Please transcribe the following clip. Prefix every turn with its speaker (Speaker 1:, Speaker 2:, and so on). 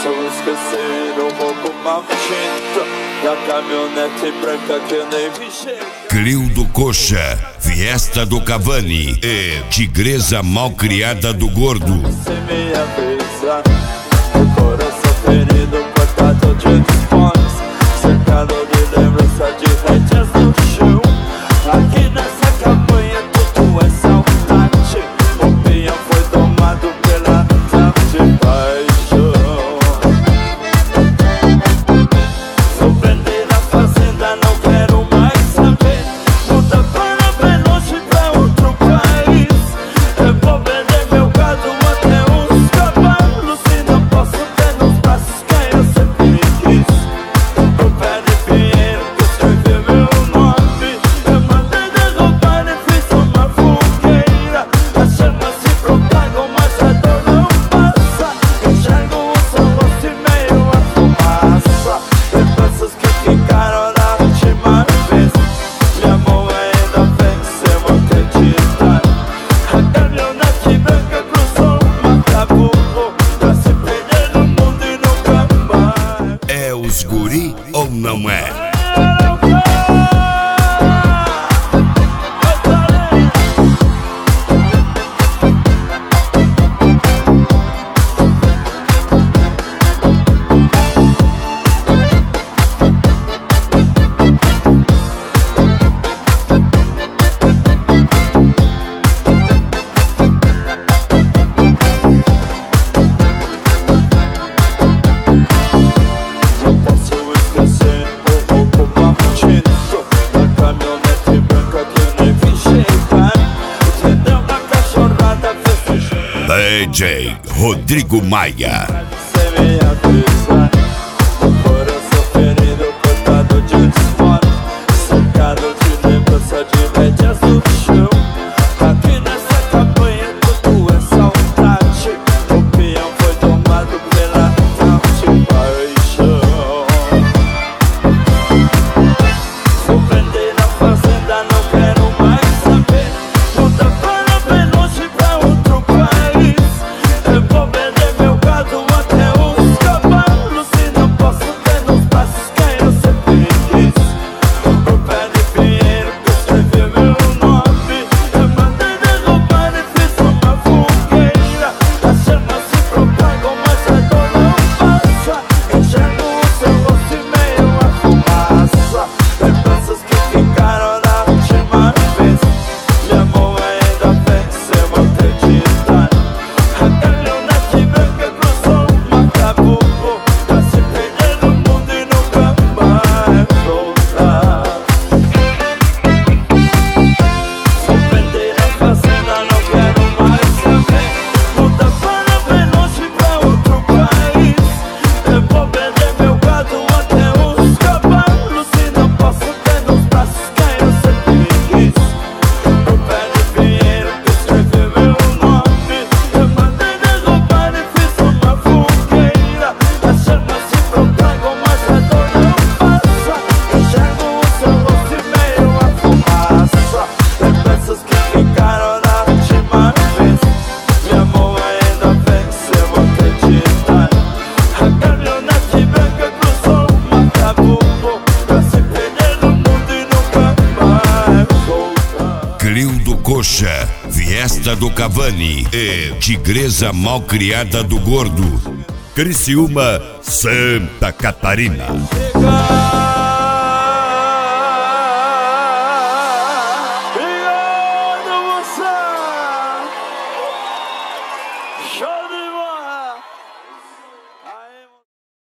Speaker 1: posso esquecer o roubo maldito e a caminhonete branca que eu nem vi chegar.
Speaker 2: Clio do Coxa, Fiesta do Cavani e Tigresa Malcriada do Gordo.
Speaker 1: Se me avisa, o coração ferido, cortado de desfones, cercado de lembrança de rédeas no chão. Aqui nessa campanha tudo é saudade, o peão foi tomado pela de paixão. Vou prender na fazenda, não quero mais saber. Muda para bem longe, pra outro país. Eu vou vender meu gado até os cavalos, e não posso ter nos braços quem eu sempre quis. O pé de pinheiro que escreveu meu nome, eu mandei derrubar e fiz uma fogueira. As chamas se propagam, mas a dor não passa. Enxergo o seu rosto e meio a fumaça. Lembranças que ficaram da última vez. Minha mão ainda venceu acreditar. A caminhonete branca cruzou o Macabuco pra se perder no mundo e nunca mais.
Speaker 2: É os guri ou não é? DJ Rodrigo Maia.
Speaker 1: Sem me avisar, o coração ferido, cortado de desfones, cercado de lembrança de rédeas no chão. Aqui nessa campanha tudo é saudade, o peão foi tomado pela de paixão. Vou prender na fazenda, não quero mais saber. Muda para bem longe, pra outro país. Eu vou vender meu gado até os cavalos, e não posso ter nos braços quem eu sempre quis. O pé de pinheiro que escreveu meu nome, eu mandei derrubar e fiz uma fogueira. As chamas se propagam, mas a dor não passa. Enxergo o seu rosto e meio a fumaça. Lembranças que ficaram da última vez. Minha mão ainda venceu acreditar. A caminhonete branca cruzou o Macabuco pra se perder no mundo e nunca mais voltar. Vou prender a fazenda, não quero mais saber. Muda para bem longe, pra outro país. Eu vou vender meu gado até os cavalos, e não posso ter nos braços quem eu sempre quis. O pé de pinheiro que escreveu meu nome, eu mandei derrubar e fiz uma fogueira. As chamas se propagam, mas a dor não passa. Enxergo o seu rosto e meio a fumaça. Lembranças que ficaram da última vez. Minha mão ainda venceu acreditar. A caminhonete branca cruzou o Macabuco pra se perder no mundo e nunca mais voltar.
Speaker 2: Clio do Coxa, Fiesta do Cavani e Tigresa Malcriada do Gordo. Criciúma, Santa Catarina.
Speaker 1: Chegar.